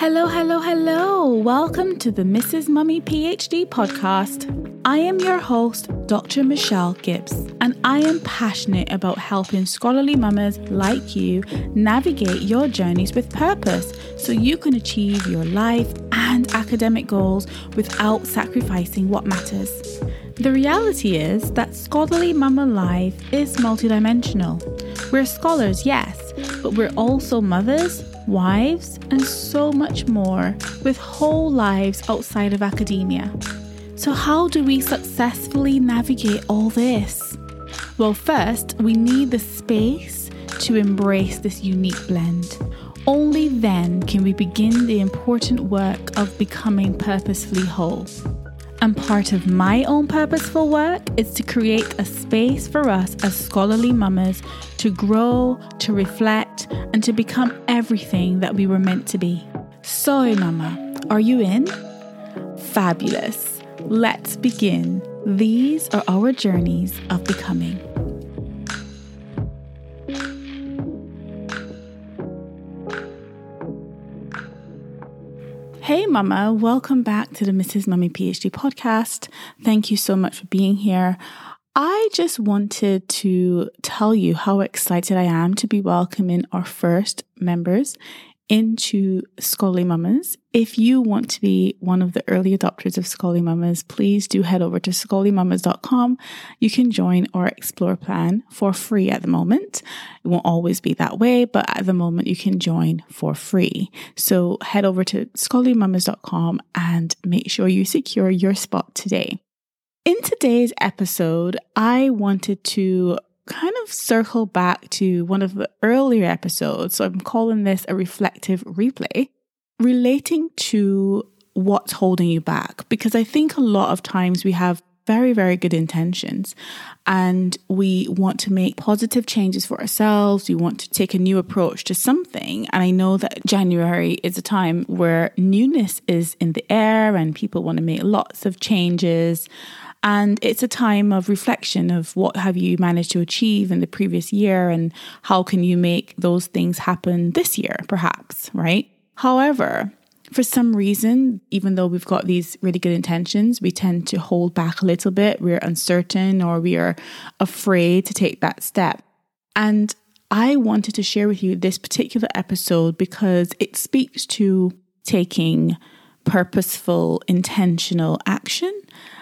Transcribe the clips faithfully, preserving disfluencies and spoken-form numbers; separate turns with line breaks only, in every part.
Hello, hello, hello. Welcome to the Missus Mummy PhD podcast. I am your host, Doctor Michelle Gibbs, and I am passionate about helping scholarly mamas like you navigate your journeys with purpose so you can achieve your life and academic goals without sacrificing what matters. The reality is that scholarly mama life is multidimensional. We're scholars, yes, but we're also mothers, wives, and so much more with whole lives outside of academia. So how do we successfully navigate all this? Well, first, we need the space to embrace this unique blend. Only then can we begin the important work of becoming purposefully whole. And part of my own purposeful work is to create a space for us as scholarly mamas to grow, to reflect, and to become everything that we were meant to be. So, mama, are you in? Fabulous. Let's begin. These are our journeys of becoming. Hey mama, welcome back to the Missus Mummy PhD podcast. Thank you so much for being here. I just wanted to tell you how excited I am to be welcoming our first members into Scholarly Mamas. If you want to be one of the early adopters of Scholarly Mamas, please do head over to scholarly mamas dot com. You can join our Explore plan for free at the moment. It won't always be that way, but at the moment you can join for free. So head over to scholarly mamas dot com and make sure you secure your spot today. In today's episode, I wanted to kind of circle back to one of the earlier episodes. So I'm calling this a reflective replay relating to what's holding you back. Because I think a lot of times we have very, very good intentions and we want to make positive changes for ourselves. We want to take a new approach to something. And I know that January is a time where newness is in the air and people want to make lots of changes. And it's a time of reflection of what have you managed to achieve in the previous year and how can you make those things happen this year, perhaps, right? However, for some reason, even though we've got these really good intentions, we tend to hold back a little bit. We're uncertain or we are afraid to take that step. And I wanted to share with you this particular episode because it speaks to taking purposeful, intentional action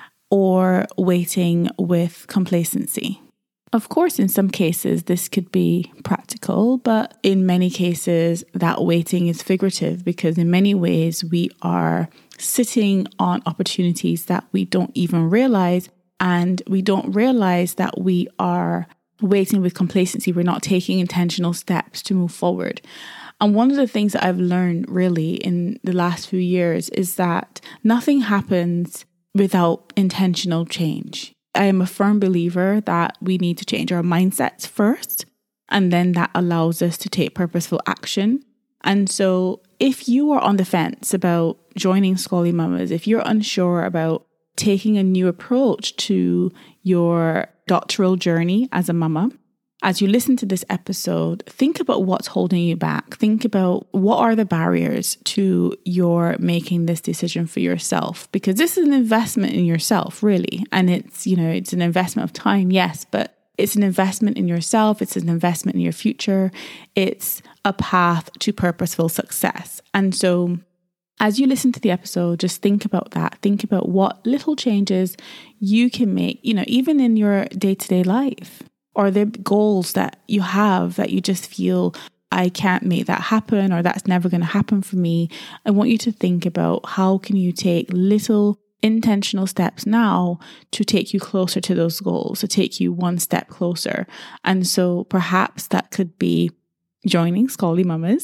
or waiting with complacency. Of course, in some cases, this could be practical, but in many cases, that waiting is figurative because in many ways, we are sitting on opportunities that we don't even realize, and we don't realize that we are waiting with complacency. We're not taking intentional steps to move forward. And one of the things that I've learned really in the last few years is that nothing happens without intentional change. I am a firm believer that we need to change our mindsets first, and then that allows us to take purposeful action. And so if you are on the fence about joining Scholarly Mamas, if you're unsure about taking a new approach to your doctoral journey as a mama, as you listen to this episode, think about what's holding you back. Think about what are the barriers to your making this decision for yourself, because this is an investment in yourself, really. And it's, you know, it's an investment of time, yes, but it's an investment in yourself. It's an investment in your future. It's a path to purposeful success. And so as you listen to the episode, just think about that. Think about what little changes you can make, you know, even in your day-to-day life. Or the goals that you have that you just feel, I can't make that happen, or that's never going to happen for me. I want you to think about how can you take little intentional steps now to take you closer to those goals, to take you one step closer. And so perhaps that could be joining Scholarly Mamas,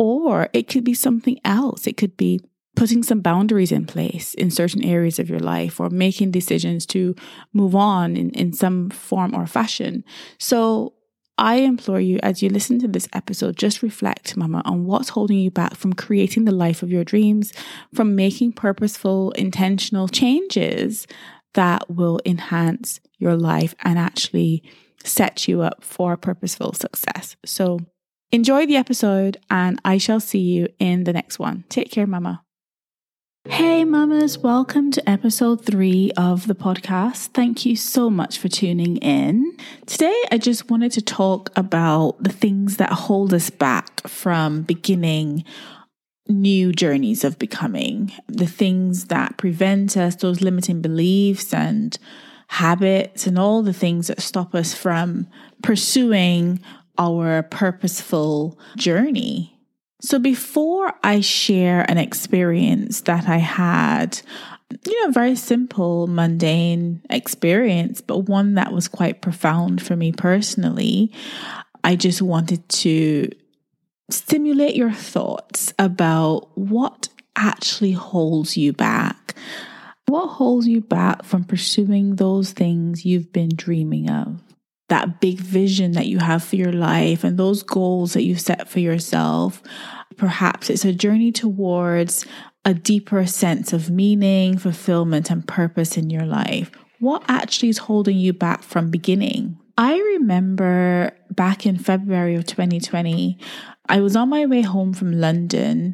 or it could be something else. It could be putting some boundaries in place in certain areas of your life, or making decisions to move on in, in some form or fashion. So I implore you, as you listen to this episode, just reflect, mama, on what's holding you back from creating the life of your dreams, from making purposeful, intentional changes that will enhance your life and actually set you up for purposeful success. So Enjoy the episode, and I shall see you in the next one. Take care, Mama. Hey mamas, welcome to episode three of the podcast. Thank you so much for tuning in. Today, I just wanted to talk about the things that hold us back from beginning new journeys of becoming, the things that prevent us, those limiting beliefs and habits and all the things that stop us from pursuing our purposeful journey. So before I share an experience that I had, you know, a very simple, mundane experience, but one that was quite profound for me personally, I just wanted to stimulate your thoughts about what actually holds you back. What holds you back from pursuing those things you've been dreaming of? That big vision that you have for your life and those goals that you've set for yourself. Perhaps it's a journey towards a deeper sense of meaning, fulfillment, and purpose in your life. What actually is holding you back from beginning? I remember back in February of twenty twenty, I was on my way home from London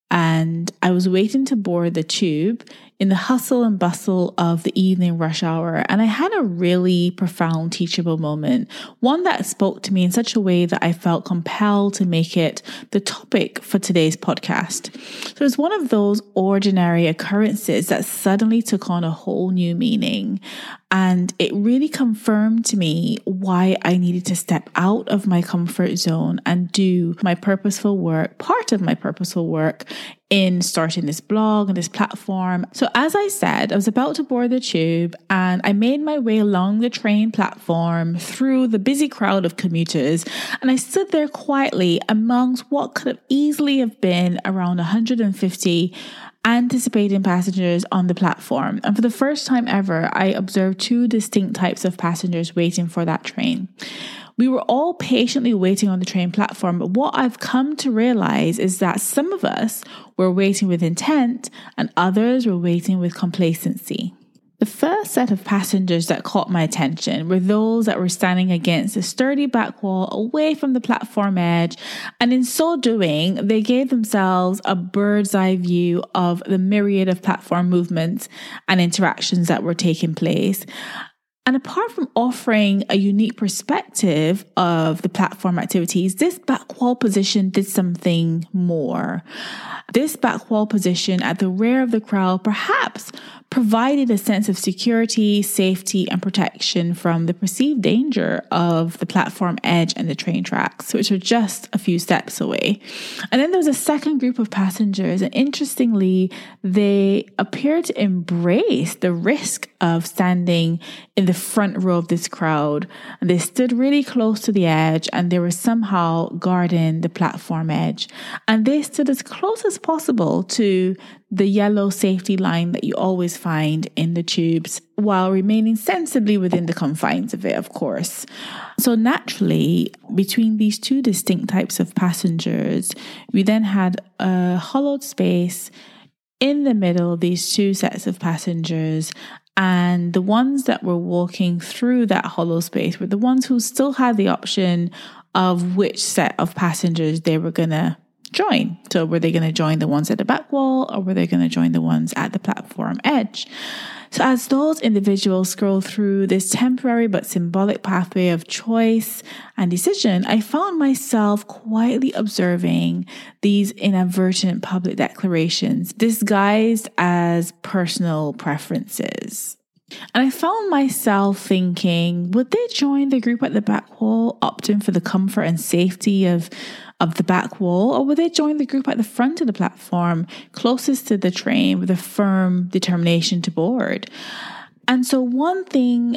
and I was waiting to board the tube in the hustle and bustle of the evening rush hour. And I had a really profound teachable moment, one that spoke to me in such a way that I felt compelled to make it the topic for today's podcast. So it was one of those ordinary occurrences that suddenly took on a whole new meaning. And it really confirmed to me why I needed to step out of my comfort zone and do my purposeful work, part of my purposeful work in starting this blog and this platform. So as I said, I was about to board the tube and I made my way along the train platform through the busy crowd of commuters. And I stood there quietly amongst what could have easily have been around one hundred fifty anticipating passengers on the platform. And for the first time ever, I observed two distinct types of passengers waiting for that train. We were all patiently waiting on the train platform, but what I've come to realize is that some of us were waiting with intent and others were waiting with complacency. The first set of passengers that caught my attention were those that were standing against a sturdy back wall away from the platform edge, and in so doing, they gave themselves a bird's eye view of the myriad of platform movements and interactions that were taking place. And apart from offering a unique perspective of the platform activities, this back wall position did something more. This back wall position at the rear of the crowd perhaps provided a sense of security, safety, and protection from the perceived danger of the platform edge and the train tracks, which are just a few steps away. And then there was a second group of passengers, and interestingly, they appeared to embrace the risk of standing in the front row of this crowd. And they stood really close to the edge, and they were somehow guarding the platform edge. And they stood as close as possible to the yellow safety line that you always find in the tubes, while remaining sensibly within the confines of it, of course. So naturally, between these two distinct types of passengers, we then had a hollowed space in the middle of these two sets of passengers. And the ones that were walking through that hollow space were the ones who still had the option of which set of passengers they were going to join. So were they going to join the ones at the back wall, or were they going to join the ones at the platform edge? So as those individuals scroll through this temporary but symbolic pathway of choice and decision, I found myself quietly observing these inadvertent public declarations disguised as personal preferences. And I found myself thinking, would they join the group at the back wall, opting for the comfort and safety of, of the back wall, or would they join the group at the front of the platform, closest to the train, with a firm determination to board? And so one thing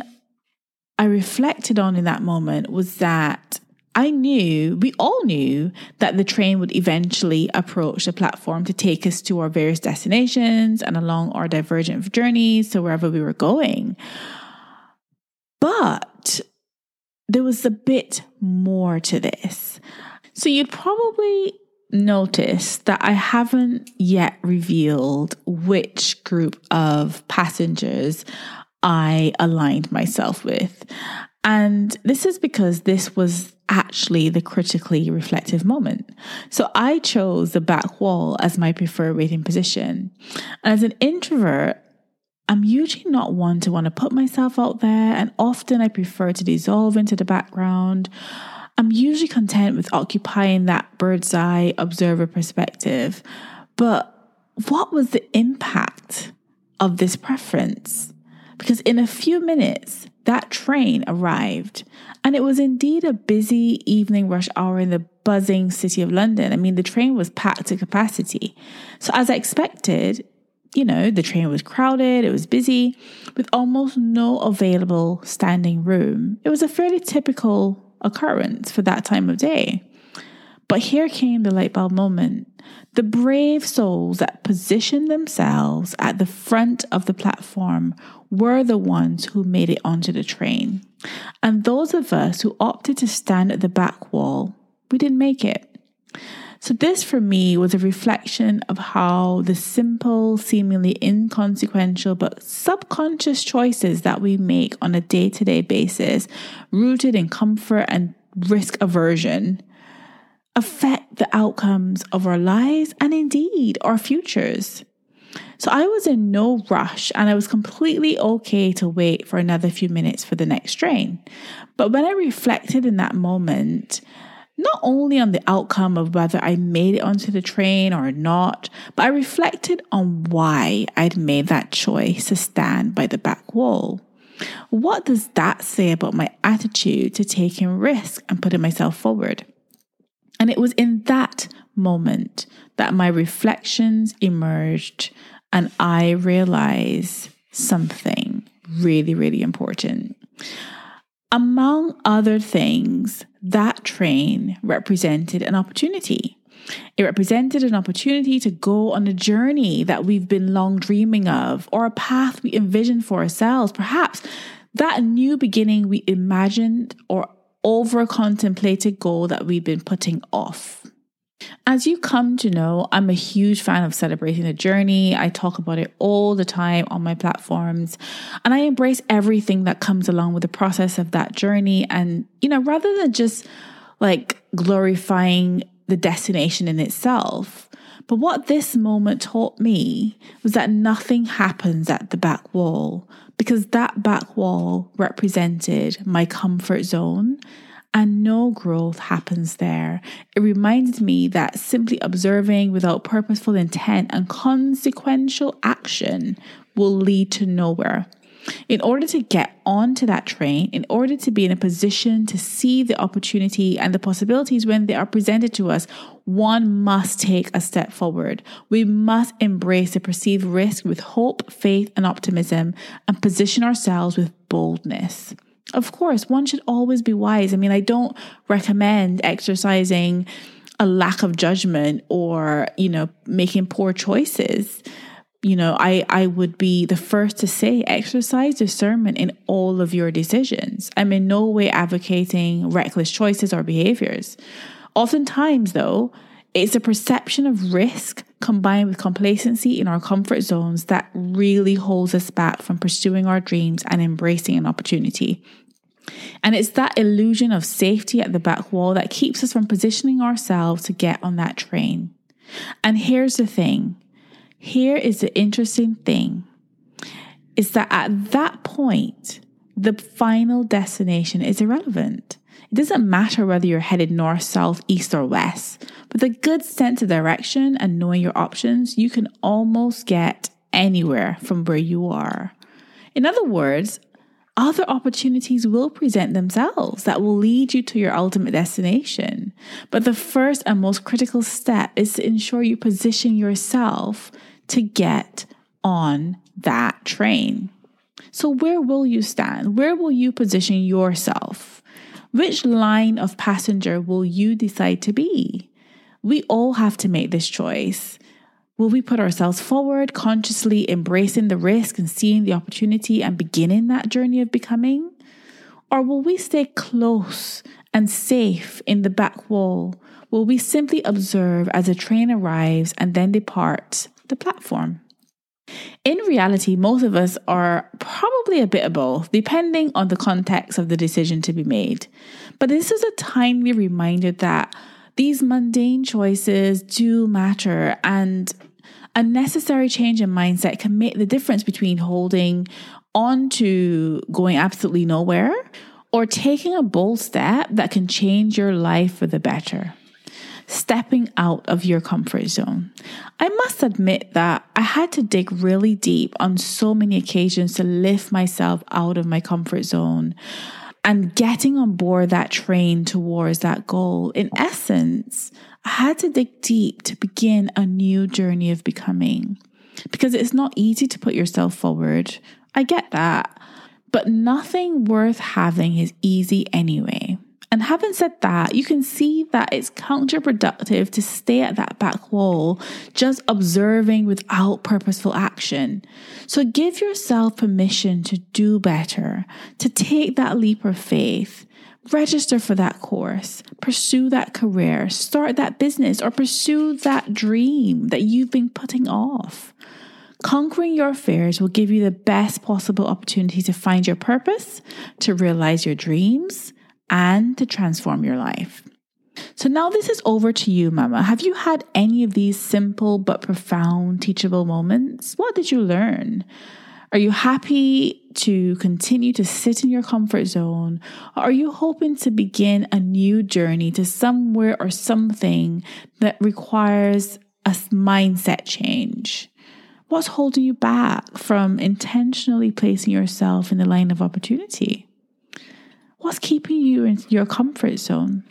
I reflected on in that moment was that I knew, we all knew, that the train would eventually approach the platform to take us to our various destinations and along our divergent journeys to wherever we were going. But there was a bit more to this. So you'd probably notice that I haven't yet revealed which group of passengers I aligned myself with. And this is because this was actually the critically reflective moment. So I chose the back wall as my preferred waiting position. And as an introvert, I'm usually not one to want to put myself out there, and often I prefer to dissolve into the background. I'm usually content with occupying that bird's eye observer perspective. But what was the impact of this preference? Because in a few minutes, that train arrived, and it was indeed a busy evening rush hour in the buzzing city of London. I mean, the train was packed to capacity. So as I expected, you know, the train was crowded, it was busy, with almost no available standing room. It was a fairly typical occurrence for that time of day. But here came the light bulb moment. The brave souls that positioned themselves at the front of the platform were the ones who made it onto the train. And those of us who opted to stand at the back wall, we didn't make it. So this for me was a reflection of how the simple, seemingly inconsequential, but subconscious choices that we make on a day-to-day basis, rooted in comfort and risk aversion, affect the outcomes of our lives and indeed our futures. So I was in no rush, and I was completely okay to wait for another few minutes for the next train. But when I reflected in that moment, not only on the outcome of whether I made it onto the train or not, but I reflected on why I'd made that choice to stand by the back wall. What does that say about my attitude to taking risk and putting myself forward? And it was in that moment that my reflections emerged, and I realized something really, really important. Among other things, that train represented an opportunity. It represented an opportunity to go on a journey that we've been long dreaming of, or a path we envisioned for ourselves. Perhaps that new beginning we imagined, or over-contemplated goal that we've been putting off. As you come to know, I'm a huge fan of celebrating the journey. I talk about it all the time on my platforms, and I embrace everything that comes along with the process of that journey. And, you know, rather than just like glorifying the destination in itself, but what this moment taught me was that nothing happens at the back wall, because that back wall represented my comfort zone, and no growth happens there. It reminded me that simply observing without purposeful intent and consequential action will lead to nowhere. In order to get onto that train, in order to be in a position to see the opportunity and the possibilities when they are presented to us, one must take a step forward. We must embrace the perceived risk with hope, faith, and optimism, and position ourselves with boldness. Of course, one should always be wise. I mean, I don't recommend exercising a lack of judgment or, you know, making poor choices. You know, I, I would be the first to say exercise discernment in all of your decisions. I'm in no way advocating reckless choices or behaviors. Oftentimes, though, it's a perception of risk combined with complacency in our comfort zones that really holds us back from pursuing our dreams and embracing an opportunity. And it's that illusion of safety at the back wall that keeps us from positioning ourselves to get on that train. And here's the thing. Here is the interesting thing, is that at that point, the final destination is irrelevant. It doesn't matter whether you're headed north, south, east, or west. With a good sense of direction and knowing your options, you can almost get anywhere from where you are. In other words, other opportunities will present themselves that will lead you to your ultimate destination. But the first and most critical step is to ensure you position yourself to get on that train. So where will you stand? Where will you position yourself? Which line of passenger will you decide to be? We all have to make this choice. Will we put ourselves forward, consciously embracing the risk and seeing the opportunity and beginning that journey of becoming? Or will we stay close and safe in the back wall? Will we simply observe as a train arrives and then depart the platform? In reality, most of us are probably a bit of both, depending on the context of the decision to be made. But this is a timely reminder that these mundane choices do matter, and a necessary change in mindset can make the difference between holding on to going absolutely nowhere or taking a bold step that can change your life for the better. Stepping out of your comfort zone. I must admit that I had to dig really deep on so many occasions to lift myself out of my comfort zone and getting on board that train towards that goal. In essence, I had to dig deep to begin a new journey of becoming, because it's not easy to put yourself forward. I get that, but nothing worth having is easy anyway. And having said that, you can see that it's counterproductive to stay at that back wall, just observing without purposeful action. So give yourself permission to do better, to take that leap of faith, register for that course, pursue that career, start that business, or pursue that dream that you've been putting off. Conquering your fears will give you the best possible opportunity to find your purpose, to realize your dreams, and to transform your life. So now this is over to you, Mama. Have you had any of these simple but profound teachable moments? What did you learn? Are you happy to continue to sit in your comfort zone? Or are you hoping to begin a new journey to somewhere or something that requires a mindset change? What's holding you back from intentionally placing yourself in the line of opportunity? What's keeping you in your comfort zone?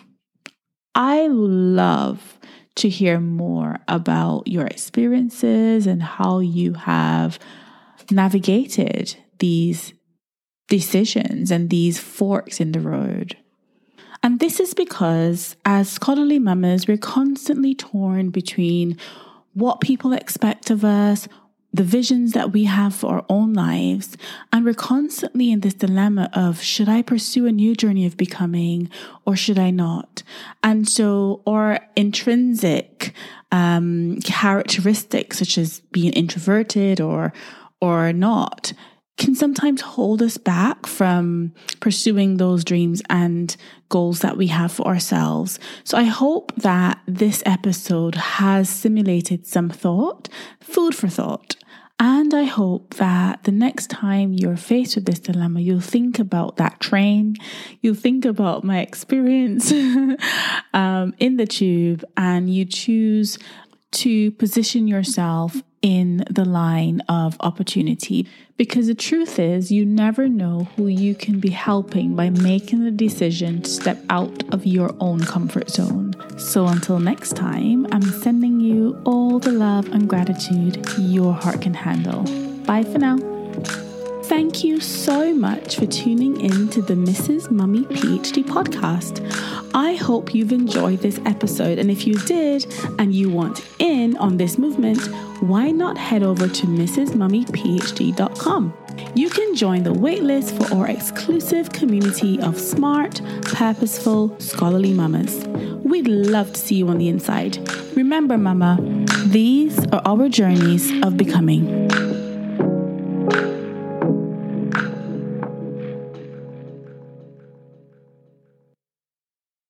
I love to hear more about your experiences and how you have navigated these decisions and these forks in the road. And this is because as scholarly mamas, we're constantly torn between what people expect of us, the visions that we have for our own lives. And we're constantly in this dilemma of, should I pursue a new journey of becoming or should I not? And so our intrinsic um, characteristics, such as being introverted or, or not, can sometimes hold us back from pursuing those dreams and goals that we have for ourselves. So I hope that this episode has simulated some thought, food for thought. And I hope that the next time you're faced with this dilemma, you'll think about that train, you'll think about my experience um, in the tube, and you choose to position yourself in the line of opportunity. Because the truth is, you never know who you can be helping by making the decision to step out of your own comfort zone. So until next time, I'm sending you all the love and gratitude your heart can handle. Bye for now. Thank you so much for tuning in to the Missus Mummy PhD podcast. I hope you've enjoyed this episode, and if you did and you want in on this movement, why not head over to missus mummy p h d dot com. You can join the waitlist for our exclusive community of smart, purposeful, scholarly mamas. We'd love to see you on the inside. Remember, Mama, these are our journeys of becoming.